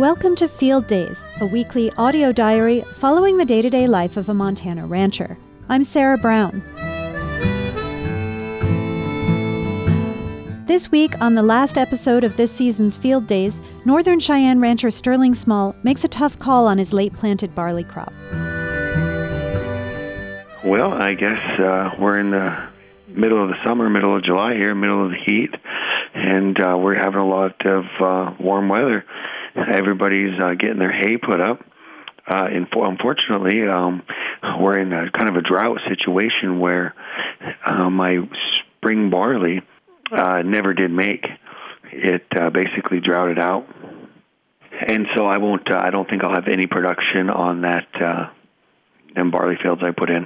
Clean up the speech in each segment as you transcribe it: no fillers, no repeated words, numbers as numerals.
Welcome to Field Days, a weekly audio diary following the day-to-day life of a Montana rancher. I'm Sarah Brown. This week, on the last episode of this season's Field Days, Northern Cheyenne rancher Sterling Small makes a tough call on his late-planted barley crop. Well, I guess we're in the middle of the summer, middle of July here, middle of the heat, and we're having a lot of warm weather. Everybody's getting their hay put up. Unfortunately, we're in a kind of a drought situation where my spring barley never did make. It basically droughted out. And so I don't think I'll have any production on them barley fields I put in.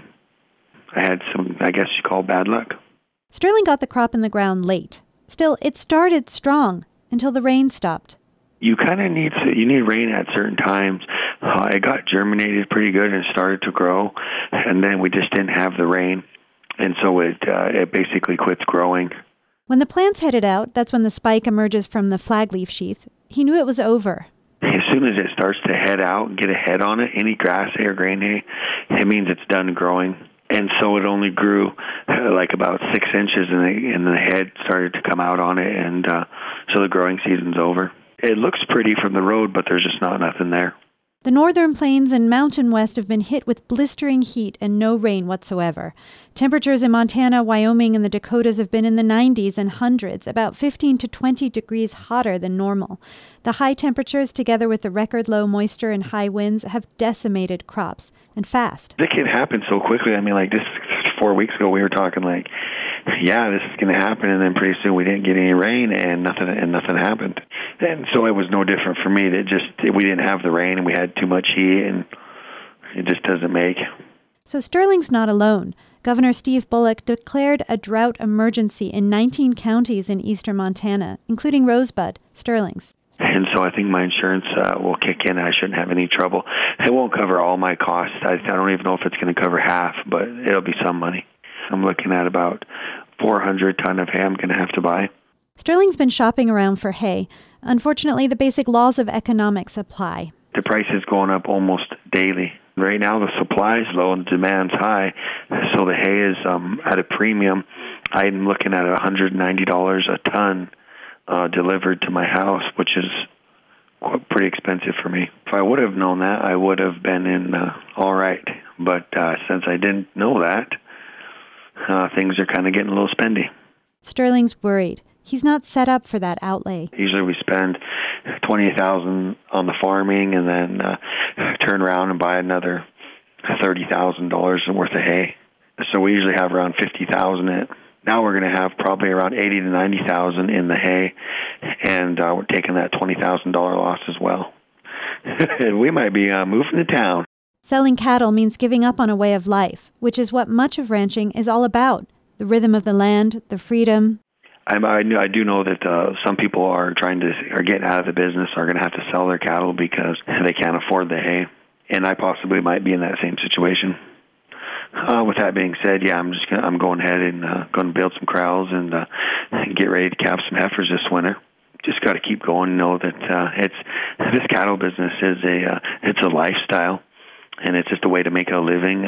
I had some, I guess you call bad luck. Sterling got the crop in the ground late. Still, it started strong until the rain stopped. You kind of need rain at certain times. It got germinated pretty good and started to grow, and then we just didn't have the rain, and so it basically quits growing. When the plants headed out, that's when the spike emerges from the flagleaf sheath. He knew it was over. As soon as it starts to head out and get a head on it, any grass hay or grain hay, it means it's done growing. And so it only grew like about 6 inches, and the head started to come out on it, and so the growing season's over. It looks pretty from the road, but there's just not nothing there. The northern plains and mountain west have been hit with blistering heat and no rain whatsoever. Temperatures in Montana, Wyoming, and the Dakotas have been in the 90s and hundreds, about 15 to 20 degrees hotter than normal. The high temperatures, together with the record low moisture and high winds, have decimated crops, and fast. It can happen so quickly. I mean, like just 4 weeks ago, we were talking like, yeah, this is going to happen, and then pretty soon we didn't get any rain, and nothing happened. And so it was no different for me. We didn't have the rain, and we had too much heat, and it just doesn't make. So Sterling's not alone. Governor Steve Bullock declared a drought emergency in 19 counties in eastern Montana, including Rosebud, Sterling's. And so I think my insurance will kick in, and I shouldn't have any trouble. It won't cover all my costs. I don't even know if it's going to cover half, but it'll be some money. I'm looking at about 400 ton of hay I'm going to have to buy. Sterling's been shopping around for hay. Unfortunately, the basic laws of economics apply. The price is going up almost daily. Right now, the supply is low and the demand's high, so the hay is at a premium. I'm looking at $190 a ton delivered to my house, which is pretty expensive for me. If I would have known that, I would have been in all right. But since I didn't know that, things are kind of getting a little spendy. Sterling's worried. He's not set up for that outlay. Usually we spend $20,000 on the farming and then turn around and buy another $30,000 worth of hay. So we usually have around $50,000 in it. Now we're going to have probably around $80,000 to $90,000 in the hay, and we're taking that $20,000 loss as well. And we might be moving to town. Selling cattle means giving up on a way of life, which is what much of ranching is all about. The rhythm of the land, the freedom. I do know that some people are getting out of the business, are going to have to sell their cattle because they can't afford the hay. And I possibly might be in that same situation. With that being said, yeah, I'm going ahead and going to build some corrals and get ready to calve some heifers this winter. Just got to keep going and know that this cattle business is it's a lifestyle, and it's just a way to make a living.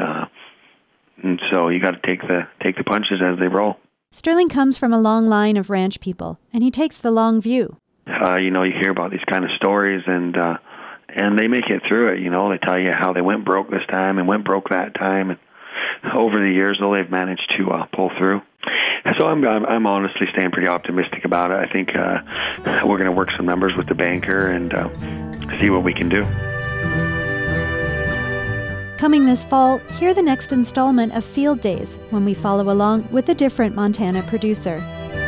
And so you got to take the punches as they roll. Sterling comes from a long line of ranch people, and he takes the long view. You hear about these kind of stories, and they make it through it. They tell you how they went broke this time and went broke that time, and over the years, though, they've managed to pull through. So I'm honestly staying pretty optimistic about it. I think we're going to work some numbers with the banker and see what we can do. Coming this fall, hear the next installment of Field Days, when we follow along with a different Montana producer.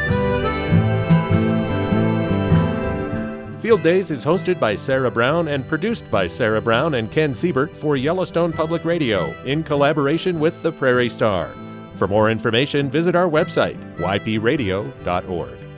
Field Days is hosted by Sarah Brown and produced by Sarah Brown and Ken Siebert for Yellowstone Public Radio in collaboration with the Prairie Star. For more information, visit our website, ypradio.org.